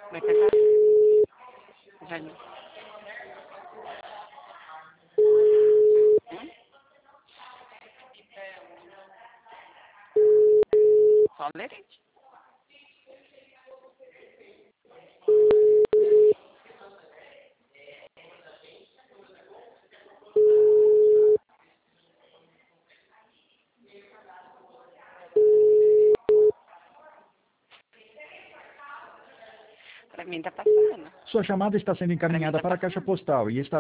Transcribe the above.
Vai pegar? Vai. Só lerite. Pra mim tá passando. Sua chamada está sendo encaminhada para a caixa postal e está